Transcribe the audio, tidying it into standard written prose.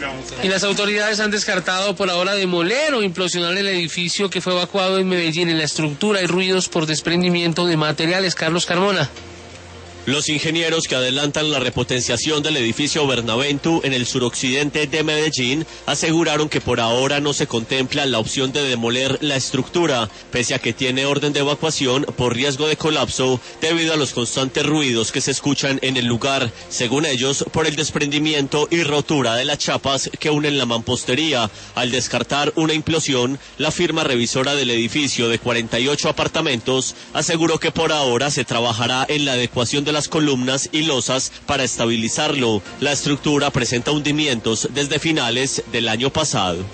Y las autoridades han descartado por ahora demoler o implosionar el edificio que fue evacuado en Medellín. En la estructura hay ruidos por desprendimiento de materiales. Carlos Carmona. Los ingenieros que adelantan la repotenciación del edificio Bernaventu en el suroccidente de Medellín aseguraron que por ahora no se contempla la opción de demoler la estructura, pese a que tiene orden de evacuación por riesgo de colapso debido a los constantes ruidos que se escuchan en el lugar, según ellos, por el desprendimiento y rotura de las chapas que unen la mampostería. Al descartar una implosión, la firma revisora del edificio de 48 apartamentos aseguró que por ahora se trabajará en la adecuación de las columnas y losas para estabilizarlo. La estructura presenta hundimientos desde finales del año pasado.